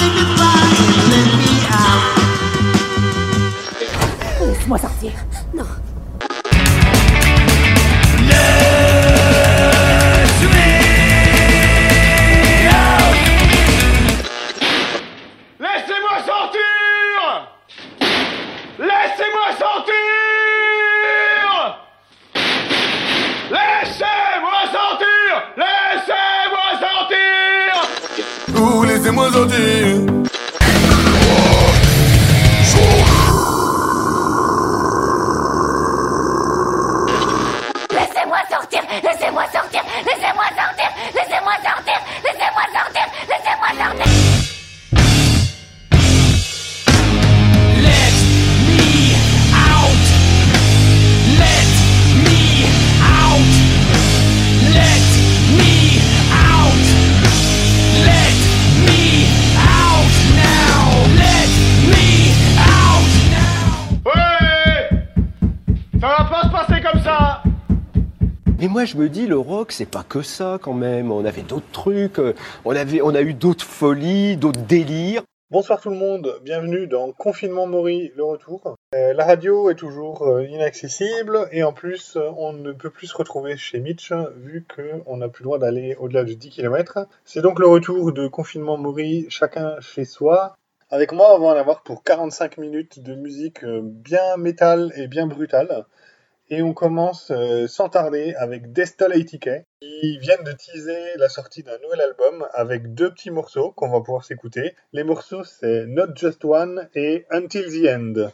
Laisse-moi sortir. Non. Laissez-moi sortir! Laissez-moi sortir! Laissez-moi sortir! Laissez-moi sortir! Ouh, laissez-moi sortir! Laissez-moi sortir. Laissez-moi sortir. Laissez-moi sortir. Laissez-moi sortir. Laissez-moi sortir. Laissez-moi sortir. Let me out. Let me out. Let me out. Let me out now. Let me out now. Ouais! Ça va pas se passer comme ça! Mais moi je me dis, le rock c'est pas que ça quand même, on avait d'autres trucs, on a eu d'autres folies, d'autres délires. Bonsoir tout le monde, bienvenue dans Confinement Maury, le retour. La radio est toujours inaccessible et en plus on ne peut plus se retrouver chez Mitch vu qu'on n'a plus le droit d'aller au-delà de 10 km. C'est donc le retour de Confinement Maury, chacun chez soi. Avec moi on va en avoir pour 45 minutes de musique bien métal et bien brutale. Et on commence sans tarder avec Destolatic qui viennent de teaser la sortie d'un nouvel album avec 2 petits morceaux qu'on va pouvoir s'écouter. Les morceaux c'est Not Just One et Until the End.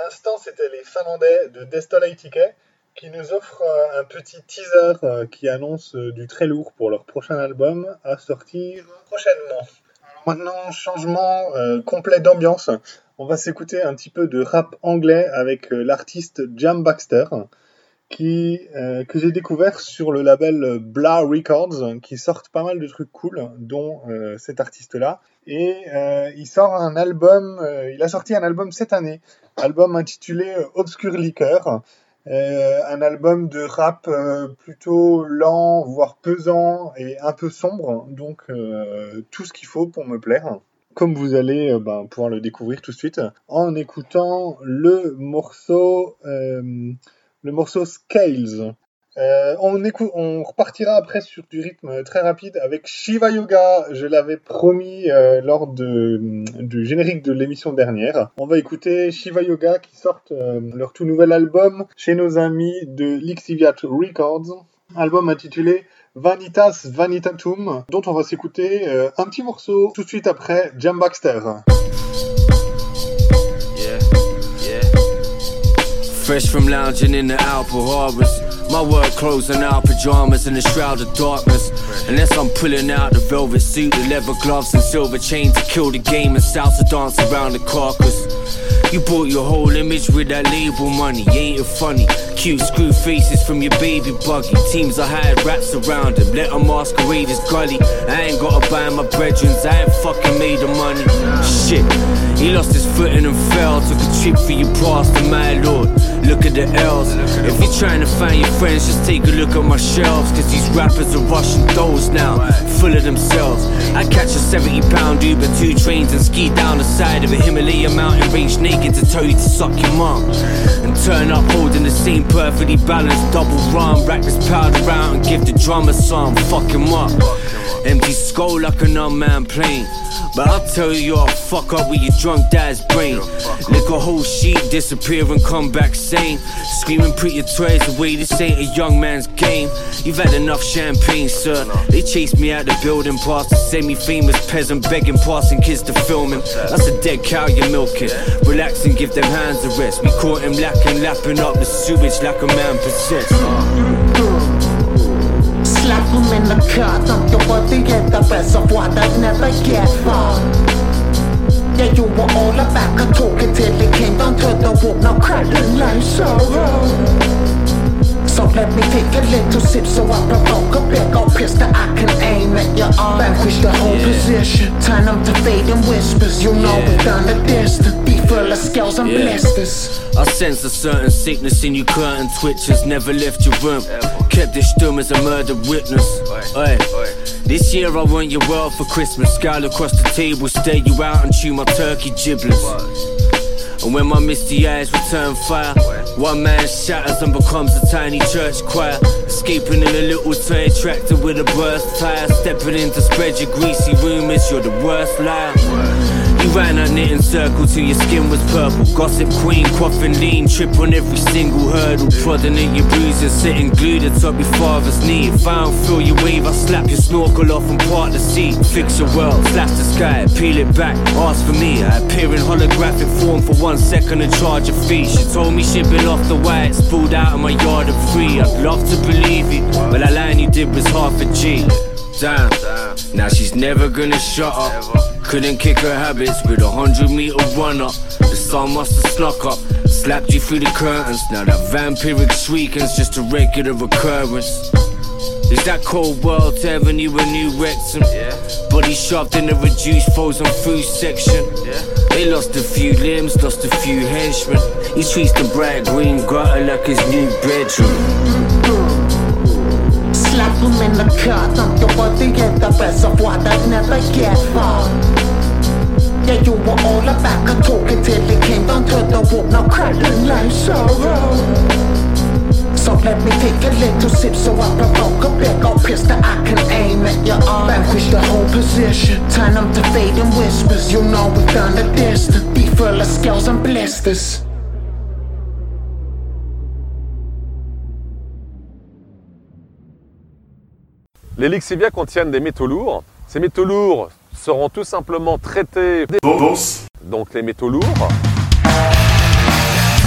l'instant, c'était les Finlandais de Destolaitike qui nous offrent un petit teaser qui annonce du très lourd pour leur prochain album à sortir prochainement. Alors maintenant, changement complet d'ambiance. On va s'écouter un petit peu de rap anglais avec l'artiste Jam Baxter, que j'ai découvert sur le label Blah Records, qui sortent pas mal de trucs cool, dont cet artiste-là. Et il a sorti un album cette année, album intitulé Obscure Liquor, un album de rap plutôt lent, voire pesant et un peu sombre, donc tout ce qu'il faut pour me plaire. Comme vous allez pouvoir le découvrir tout de suite en écoutant le morceau Scales. On repartira après sur du rythme très rapide avec Shiva Yoga. Je l'avais promis lors du générique de l'émission dernière. On va écouter Shiva Yoga qui sortent leur tout nouvel album chez nos amis de Lixiviat Records. Album intitulé Vanitas Vanitatum, dont on va s'écouter un petit morceau tout de suite après Jam Baxter. Fresh from lounging in the Alper Harbors. My work clothes and our pajamas in a shroud of darkness. Unless I'm pulling out the velvet suit, the leather gloves and silver chain to kill the game and salsa dance around the carcass. You bought your whole image with that label money, ain't it funny? Cute screw faces from your baby buggy. Teams I had rats around them, let them masquerade as gully. I ain't gotta buy my brethrens, I ain't fucking made the money. Shit, he lost his footing and fell. Took a trip for your past, my lord. Look at the L's. If you're trying to find your friends, just take a look at my shelves. Cause these rappers are rushing those now, full of themselves. I catch a 70-pound Uber, 2 trains and ski down the side of a Himalaya mountain range naked to tell you to suck your mum. And turn up holding the same perfectly balanced double rhyme. Rack this powder out and give the drummer some. Fuck him up. Empty skull like an unmanned plane. But I'll tell you, you're a fuck up with your drunk dad's brain. Lick a whole sheet, disappear and come back sane. Screaming, put your toys away, this ain't a young man's game. You've had enough champagne, sir. They chased me out the building past a semi-famous peasant begging passing kids to film him. That's a dead cow you're milking. Relax and give them hands a rest. We caught him lacking, lapping up the sewage like a man possessed. Slap him in the car, dump your body in the reservoir that never get far. Yeah, you were all about a talking till it came down to the wall. Now crying like sorrow. So let me take a little sip so I provoke a big old pistol I can aim at your arm. Vanquish the whole position, turn them to fading whispers. You know we've done the distance, be full of scales and blisters. I sense a certain sickness in you, curtain twitches. Never left your room, kept this stum as a murdered witness. Oi. This year I want your world for Christmas. Scowl across the table, stare you out and chew my turkey giblets. And when my misty eyes return fire, one man shatters and becomes a tiny church choir. Escaping in a little toy tractor with a burst tire. Stepping in to spread your greasy rumours, you're the worst liar. You ran that knitting circle till your skin was purple. Gossip queen, quaffing lean, trip on every single hurdle. Prodding in your bruises, sitting glued atop your father's knee. If I don't feel your wave, I slap your snorkel off and part the sea. Fix your world, slash the sky, peel it back, ask for me. I appear in holographic form for 1 second and charge a fee. She told me she'd been off the white, spooled out of my yard and free. I'd love to believe it, but that line you did was half a G. Damn, now she's never gonna shut up. Couldn't kick her habits with 100-meter run up. The sun must have snuck up, slapped you through the curtains. Now that vampiric shrieking's just a regular occurrence. Is that cold world having you a new Wrexham? Body shoved in a reduced frozen food section. They lost a few limbs, lost a few henchmen. He treats the bright green gutter like his new bedroom. Slap him in the car, dump your body in the reservoir that never get far. Yeah, you were all about a talking till it came down to the wall. Now crying like sorrow. So let me take a little sip so I provoke a big old pistol I can aim at your arm. Vanquish the whole position, turn them to fading whispers. You know we've done the distance, be full of scales and blisters. Les lixivias contiennent des métaux lourds. Ces métaux lourds seront tout simplement traités. Donc les métaux lourds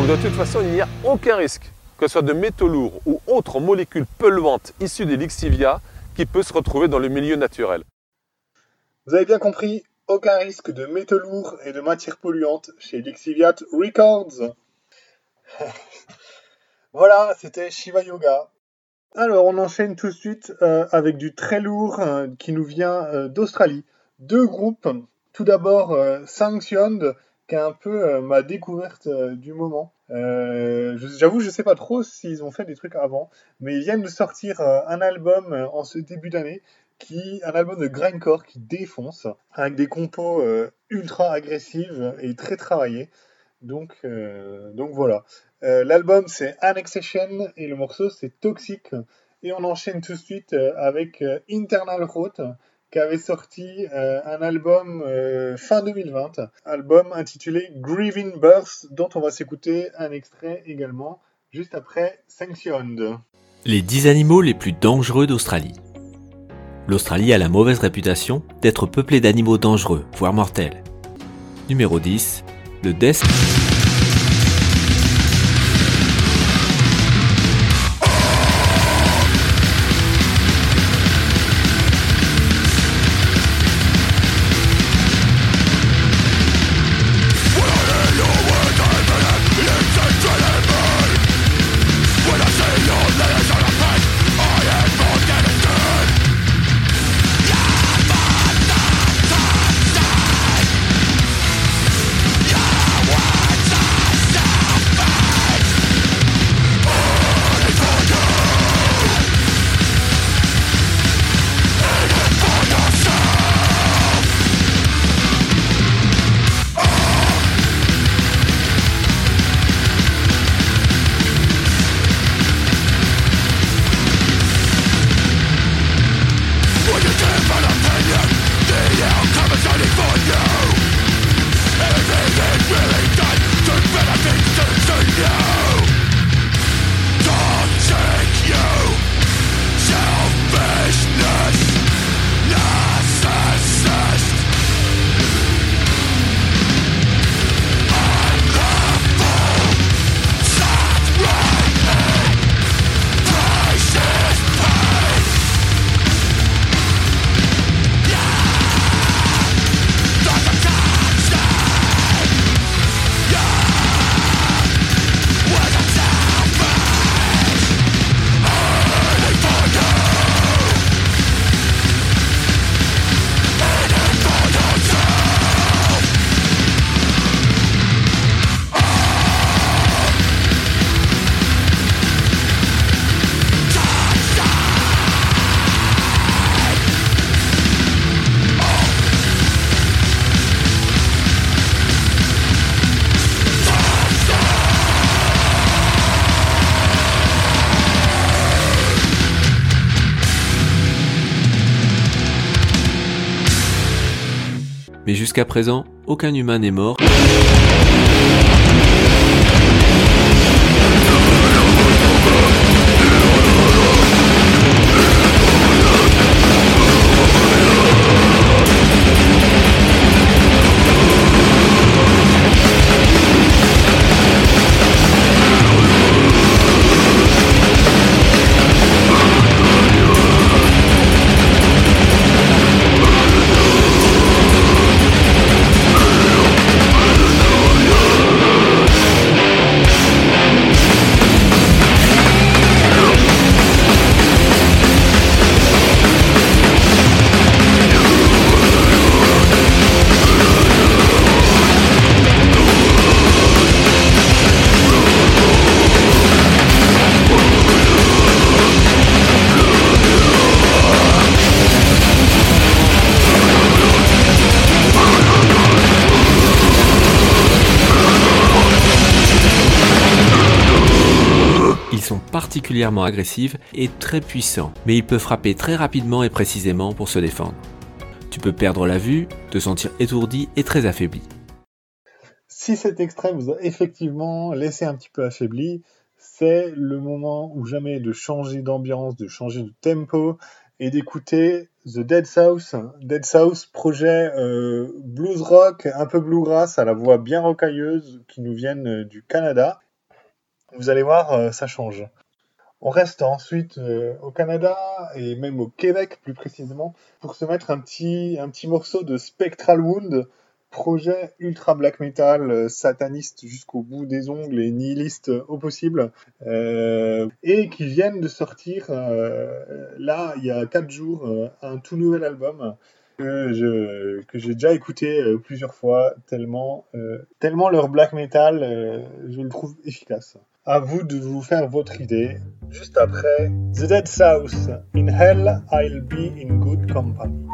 Donc de toute façon, il n'y a aucun risque, que ce soit de métaux lourds ou autres molécules polluantes issues des lixivia, qui peut se retrouver dans le milieu naturel. Vous avez bien compris, aucun risque de métaux lourds et de matières polluantes chez Lixiviat Records. Voilà, c'était Shiva Yoga. Alors, on enchaîne tout de suite avec du très lourd qui nous vient d'Australie. 2 groupes. Tout d'abord, Sanctioned, qui est un peu ma découverte du moment. J'avoue, je sais pas trop s'ils ont fait des trucs avant, mais ils viennent de sortir un album en ce début d'année, un album de grindcore qui défonce, avec des compos ultra agressives et très travaillées. Donc voilà. L'album c'est Annexation et le morceau c'est Toxic. Et on enchaîne tout de suite avec Internal Rot, qui avait sorti un album fin 2020, album intitulé Grieving Birth, dont on va s'écouter un extrait également, juste après Sanctioned. Les 10 animaux les plus dangereux d'Australie. L'Australie a la mauvaise réputation d'être peuplée d'animaux dangereux, voire mortels. Numéro 10, le Death. Mais jusqu'à présent, aucun humain n'est mort. Particulièrement agressifs et très puissants, mais il peut frapper très rapidement et précisément pour se défendre. Tu peux perdre la vue, te sentir étourdi et très affaibli. Si cet extrait vous a effectivement laissé un petit peu affaibli, c'est le moment ou jamais de changer d'ambiance, de changer de tempo et d'écouter The Dead South. Dead South, projet blues rock, un peu bluegrass, à la voix bien rocailleuse, qui nous viennent du Canada. Vous allez voir, ça change. On reste ensuite au Canada et même au Québec plus précisément pour se mettre un petit morceau de Spectral Wound, projet ultra black metal, sataniste jusqu'au bout des ongles et nihiliste au possible, et qui viennent de sortir là il y a 4 jours un tout nouvel album que j'ai déjà écouté plusieurs fois tellement leur black metal je le trouve efficace. À vous de vous faire votre idée. Juste après, The Dead South, In Hell, I'll Be in Good Company.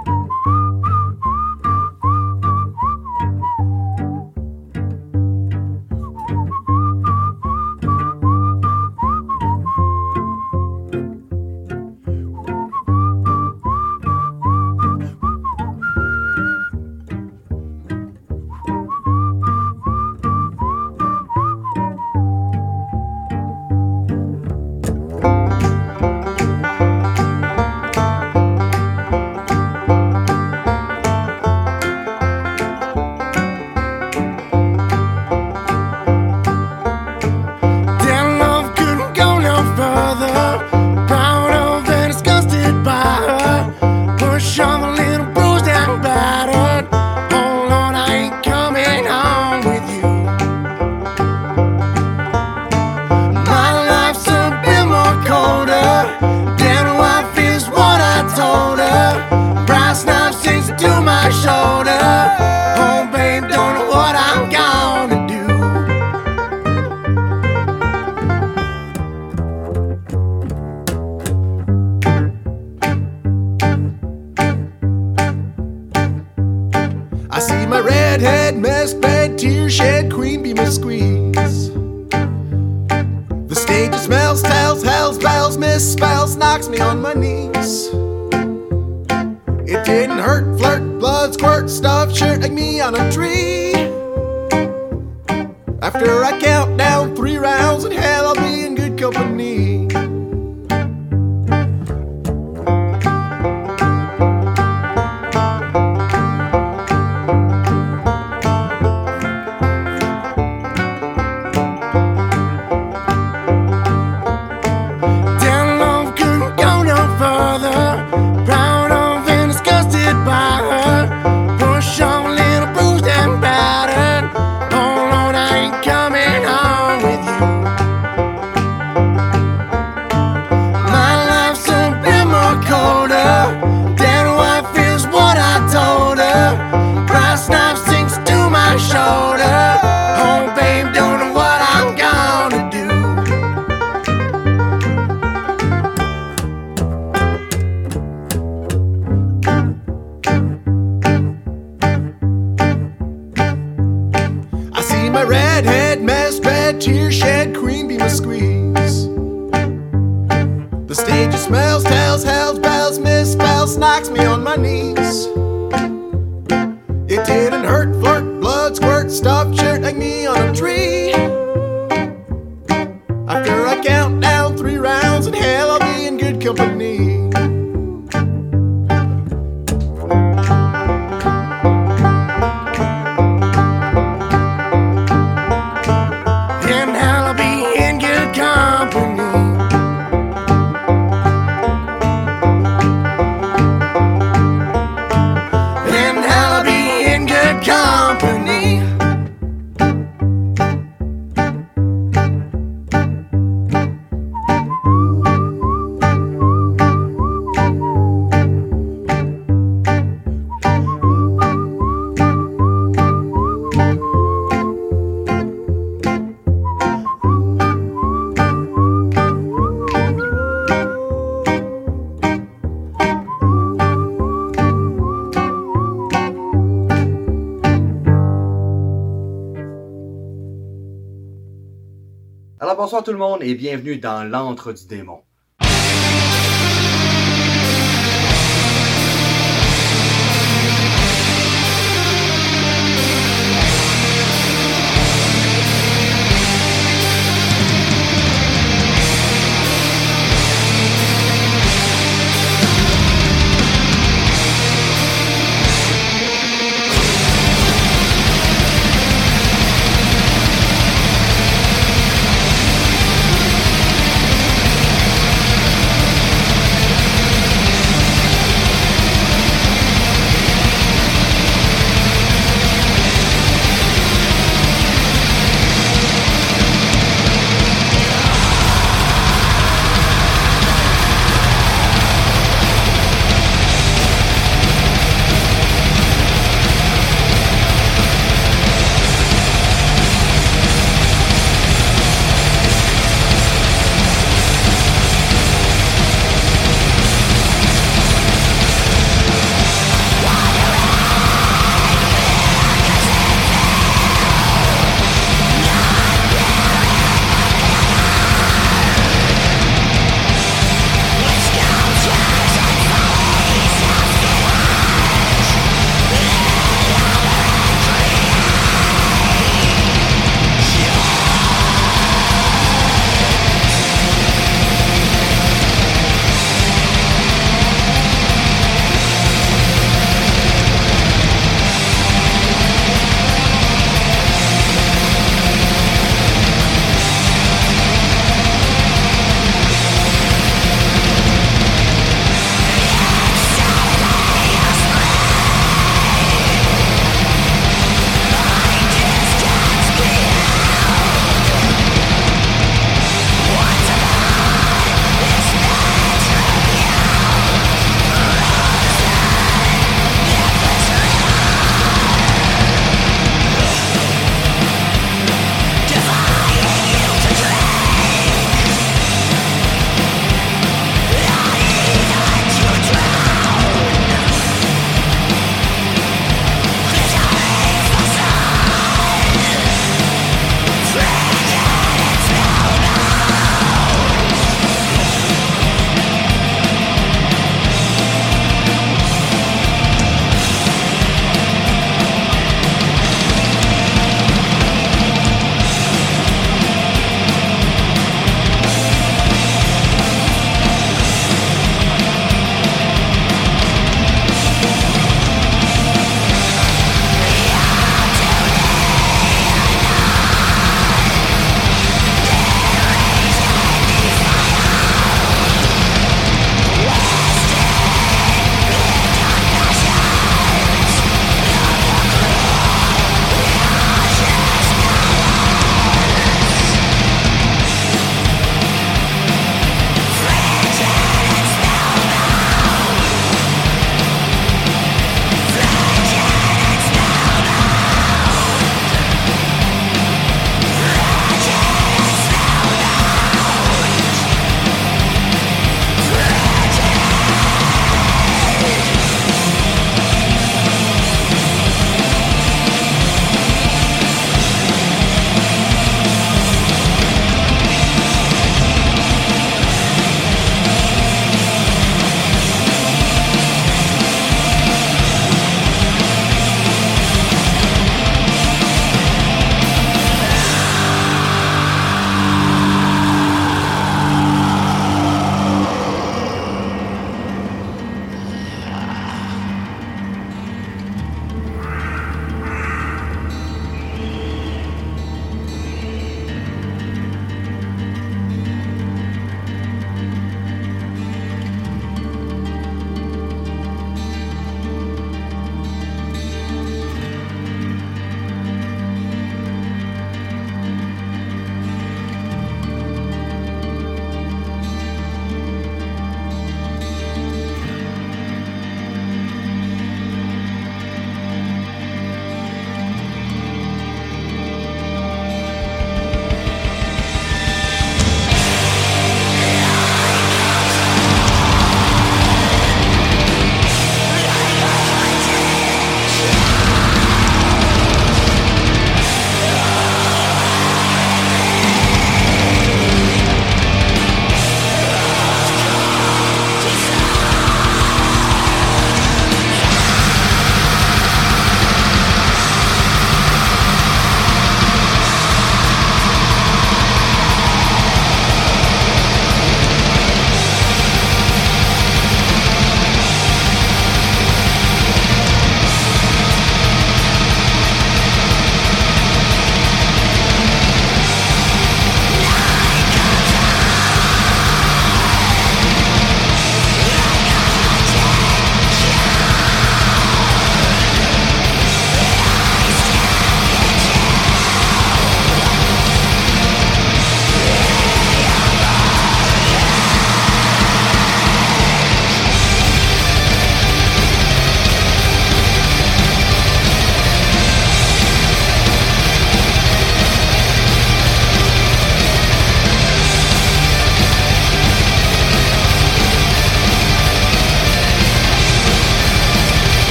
Alors bonsoir tout le monde et bienvenue dans l'antre du démon.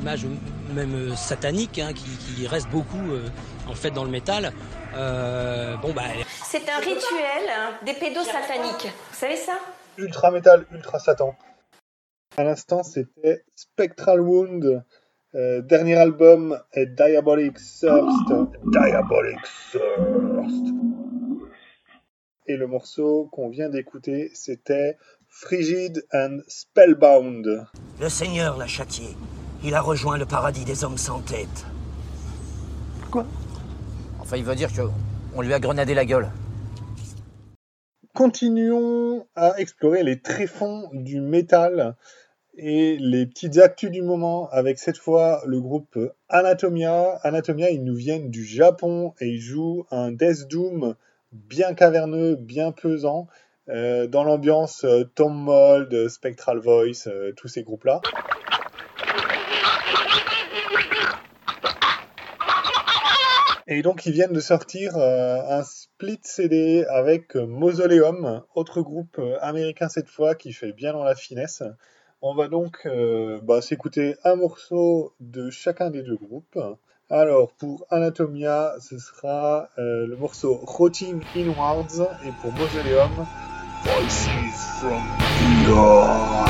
image même satanique qui reste beaucoup en fait dans le métal. C'est un rituel des pédos sataniques. Vous savez ça? Ultra métal, ultra satan. À l'instant, c'était Spectral Wound. Dernier album est Diabolic Thirst. Diabolic Thirst. Et le morceau qu'on vient d'écouter, c'était Frigid and Spellbound. Le Seigneur l'a châtié. Il a rejoint le paradis des hommes sans tête. Quoi? Enfin, il veut dire qu'on lui a grenadé la gueule. Continuons à explorer les tréfonds du métal et les petites actus du moment avec cette fois le groupe Anatomia. Anatomia, ils nous viennent du Japon et ils jouent un Death Doom bien caverneux, bien pesant, dans l'ambiance Tom Mold, Spectral Voice, tous ces groupes-là. Et donc ils viennent de sortir un split CD avec Mausoleum, autre groupe américain cette fois qui fait bien dans la finesse. On va donc s'écouter un morceau de chacun des deux groupes. Alors pour Anatomia, ce sera le morceau Rotting Inwards et pour Mausoleum, Voices from Beyond.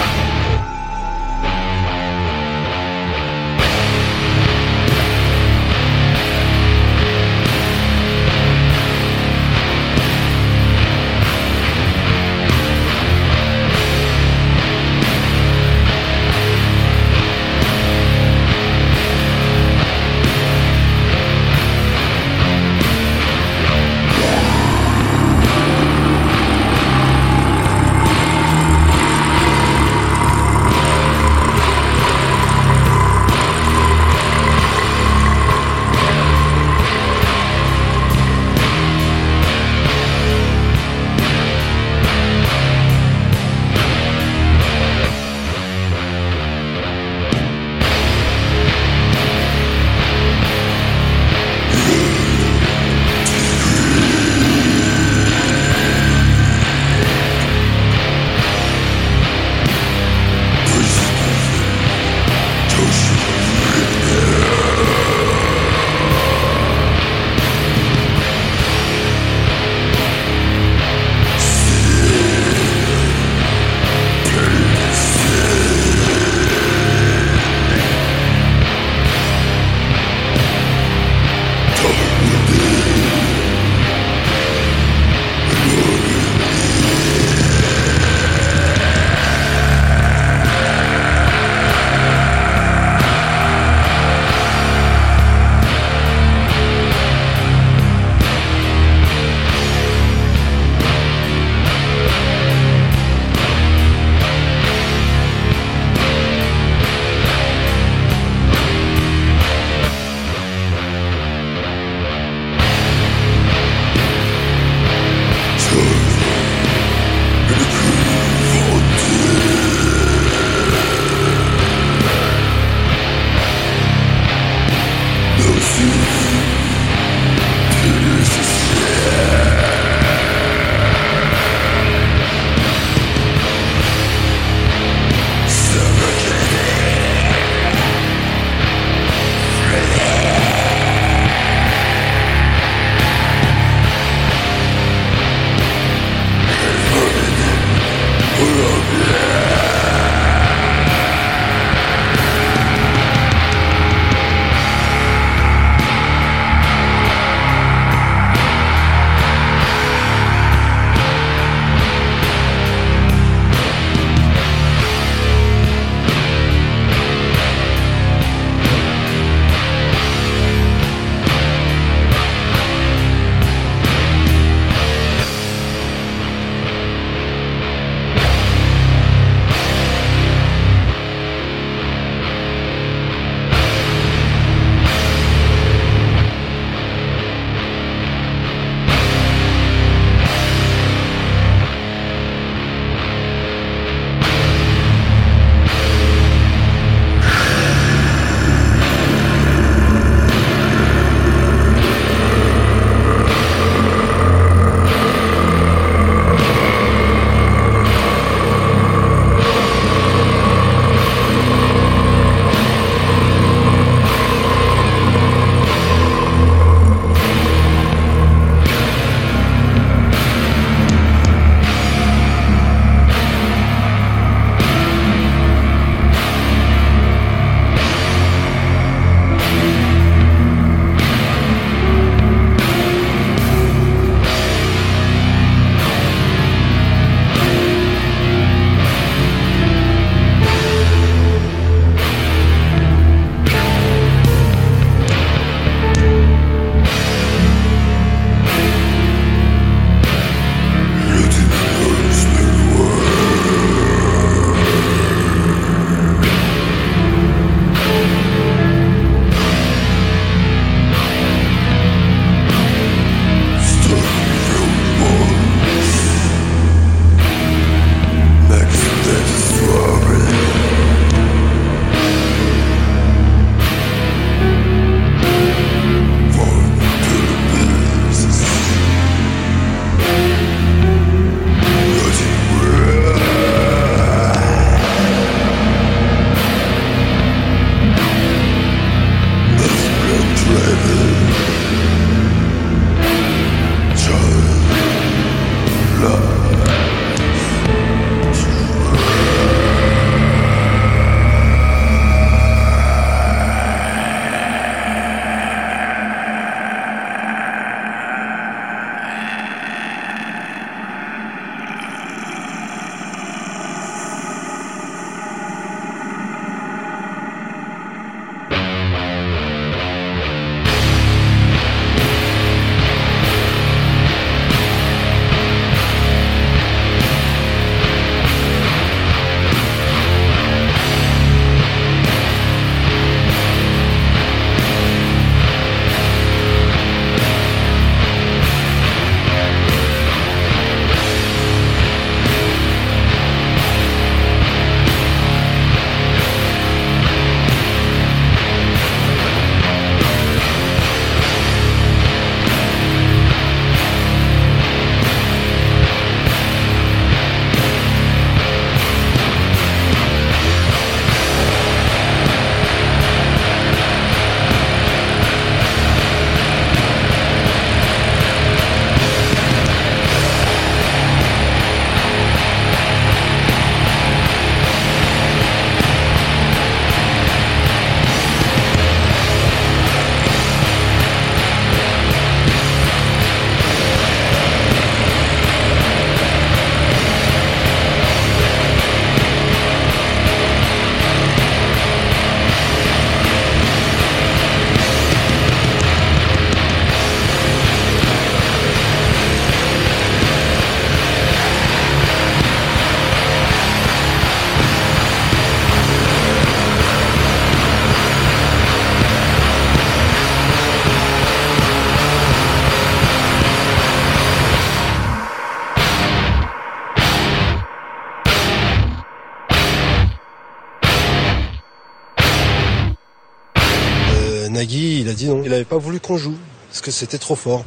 Nagui, il a dit non. Il n'avait pas voulu qu'on joue, parce que c'était trop fort.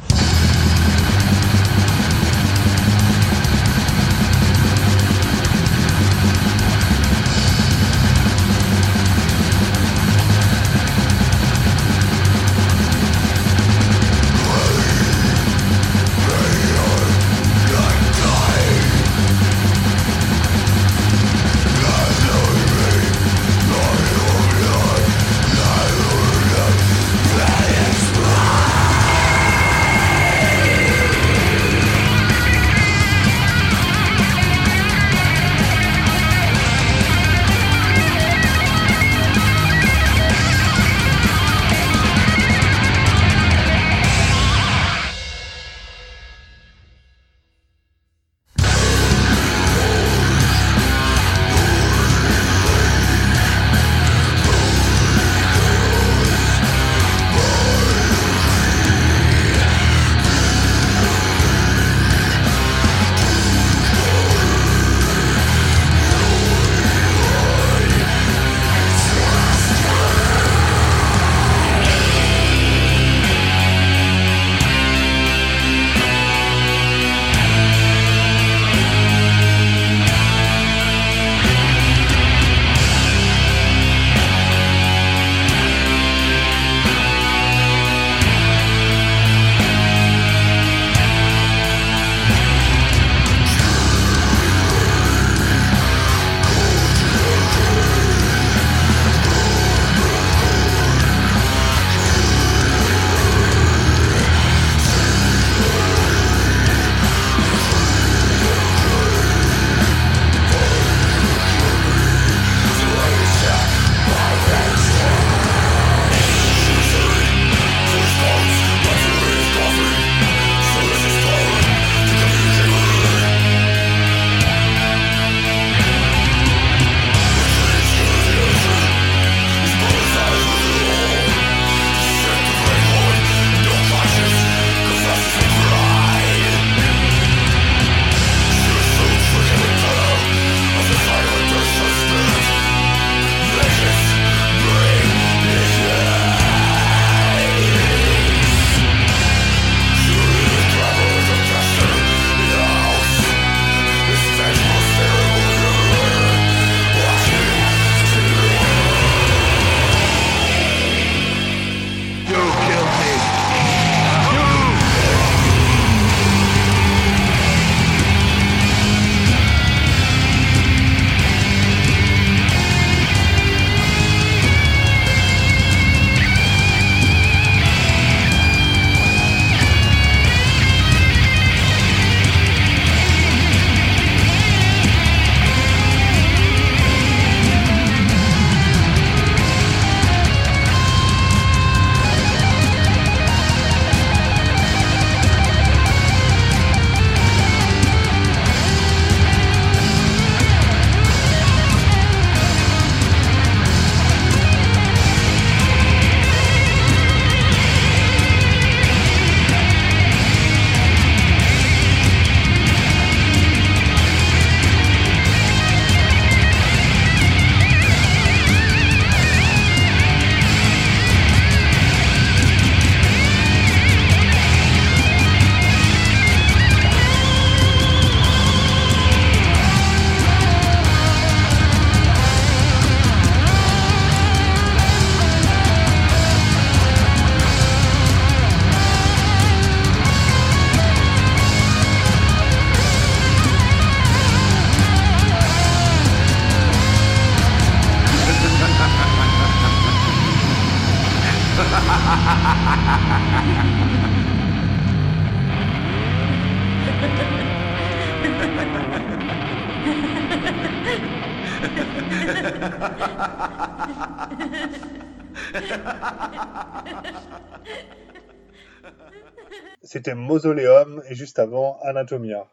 C'était Mausoleum et juste avant Anatomia.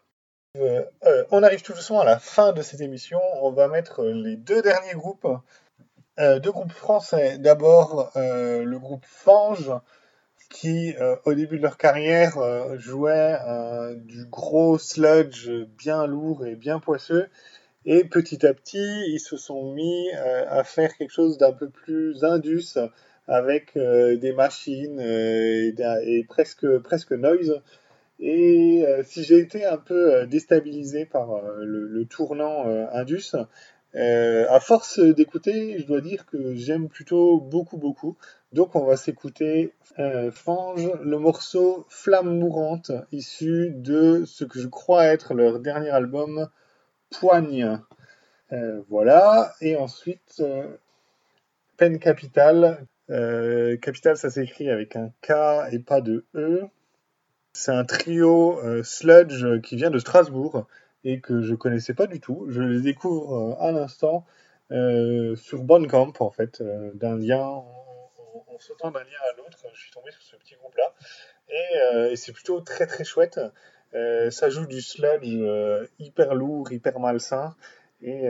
On arrive tout doucement à la fin de cette émission. On va mettre les deux derniers groupes. Deux groupes français. D'abord, le groupe Fange, qui, au début de leur carrière, jouait du gros sludge bien lourd et bien poisseux. Et petit à petit, ils se sont mis à faire quelque chose d'un peu plus indus, avec des machines et presque noise. Et si j'ai été un peu déstabilisé par le tournant Indus, à force d'écouter, je dois dire que j'aime plutôt beaucoup. Donc on va s'écouter Fange, le morceau Flamme mourante, issu de ce que je crois être leur dernier album, Poigne. Voilà, et ensuite Peine Capitale. Capitale, ça s'écrit avec un K et pas de E. C'est un trio sludge qui vient de Strasbourg et que je connaissais pas du tout. Je les découvre à l'instant sur Bandcamp, en fait, en sautant d'un lien à l'autre. Je suis tombé sur ce petit groupe-là et c'est plutôt très très chouette. Ça joue du sludge hyper lourd, hyper malsain et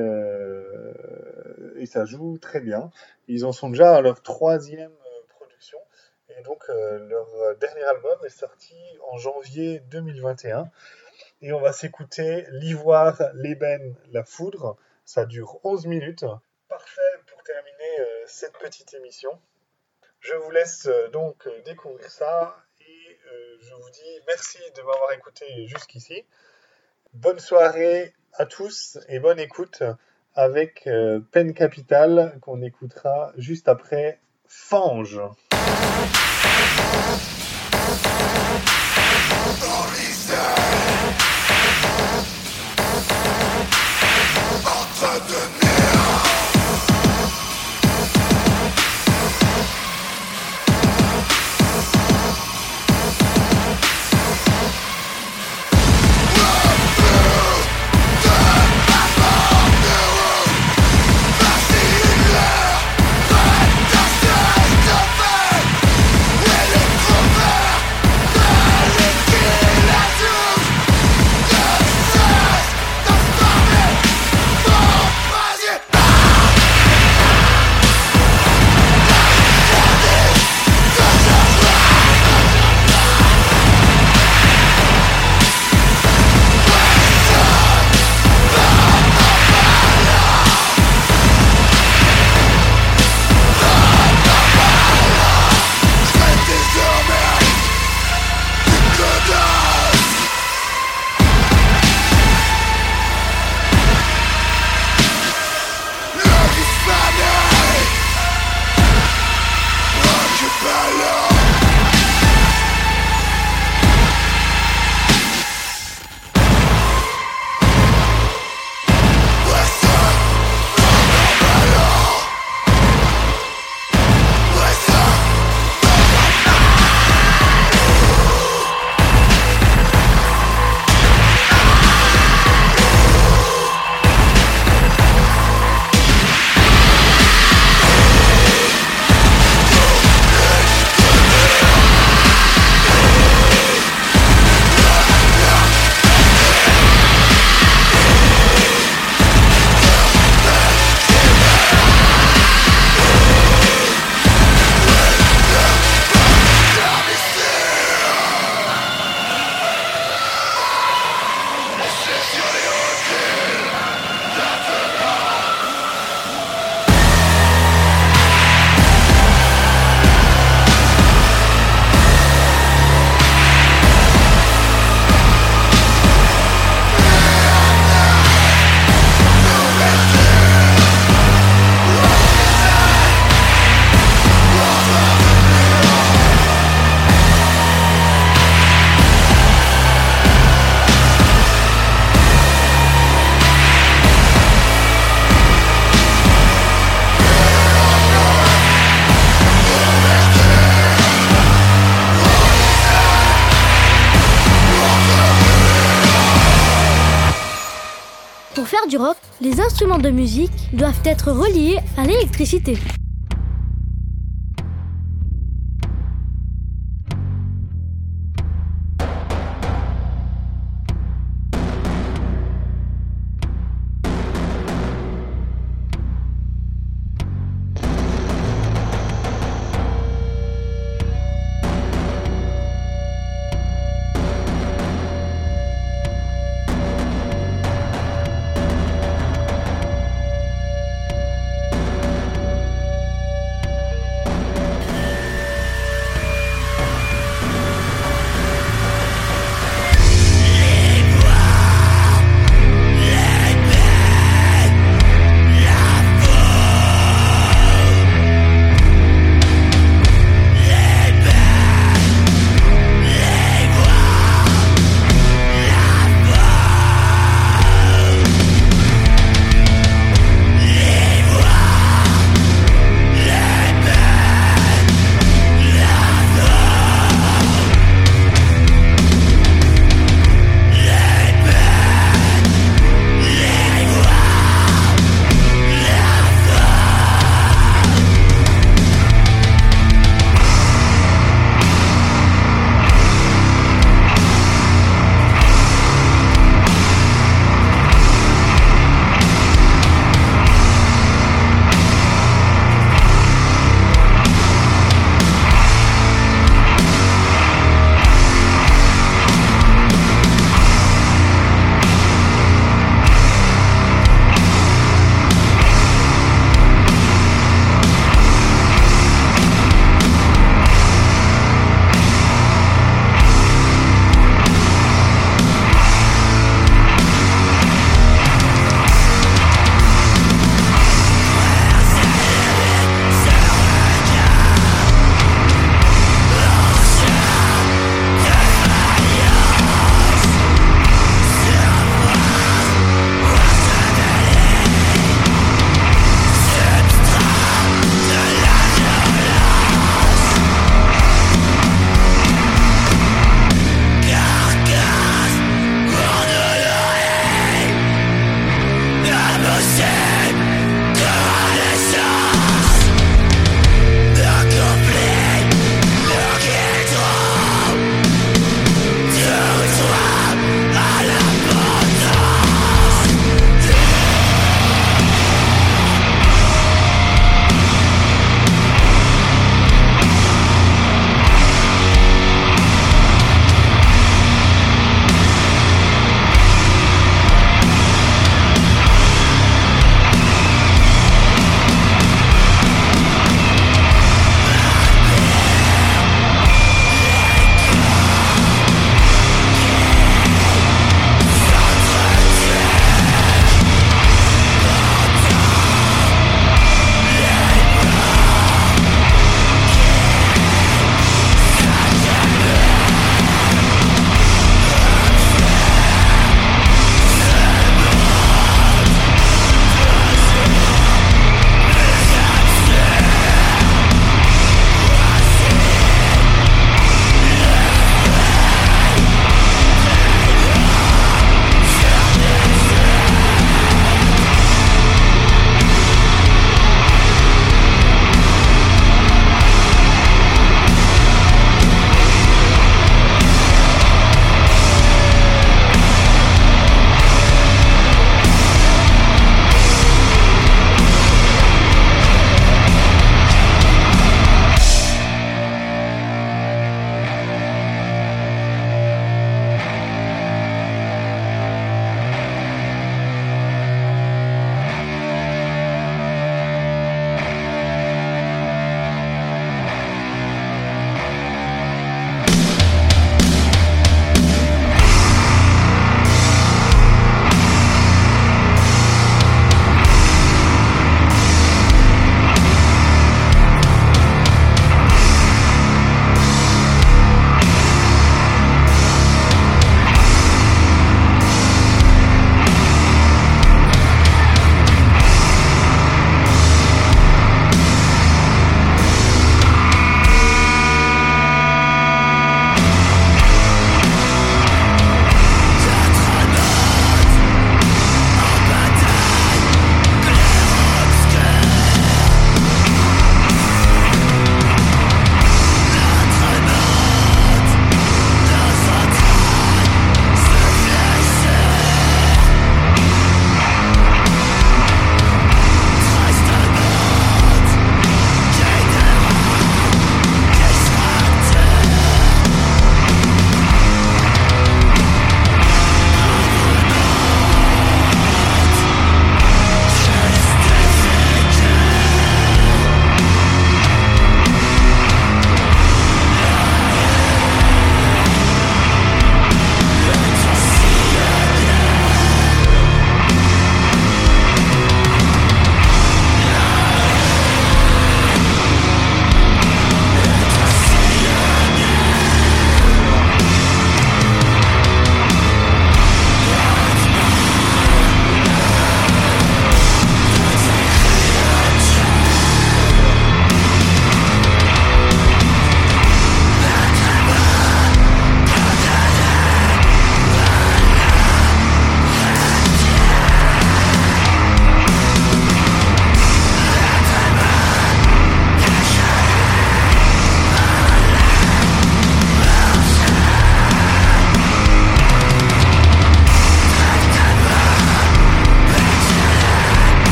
ça joue très bien. Ils en sont déjà à leur 3e production. Et donc, leur dernier album est sorti en janvier 2021. Et on va s'écouter L'ivoire, l'ébène, la foudre. Ça dure 11 minutes. Parfait pour terminer cette petite émission. Je vous laisse donc découvrir ça. Et je vous dis merci de m'avoir écouté jusqu'ici. Bonne soirée à tous et bonne écoute avec Peine Capitale qu'on écoutera juste après Fange. Pour faire du rock, les instruments de musique doivent être reliés à l'électricité.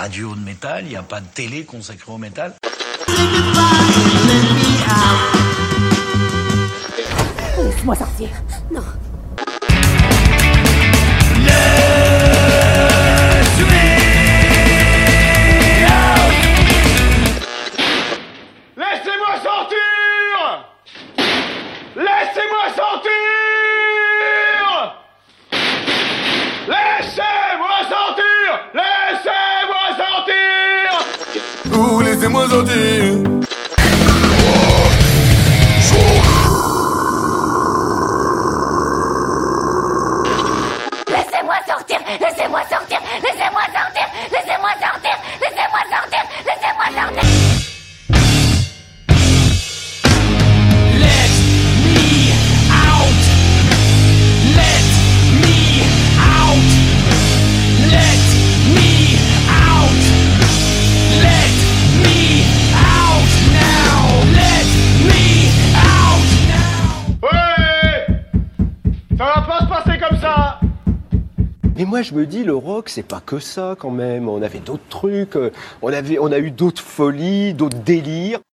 radio de métal, il n'y a pas de télé consacrée au métal. Laisse-moi sortir. Non. Laissez-moi sortir! Laissez-moi sortir! Laissez-moi sortir! Laissez-moi sortir! Ouh, laissez-moi sortir. Laissez-moi sortir! Laissez-moi sortir! Laissez-moi sortir! Laissez-moi sortir! Laissez-moi sortir! Laissez-moi sortir! Let me out. Let me out. Let me out. Let me out now. Let me out now. Ouais! Ça va pas se passer comme ça! Mais moi je me dis, le rock c'est pas que ça quand même, on avait d'autres trucs, on a eu d'autres folies, d'autres délires.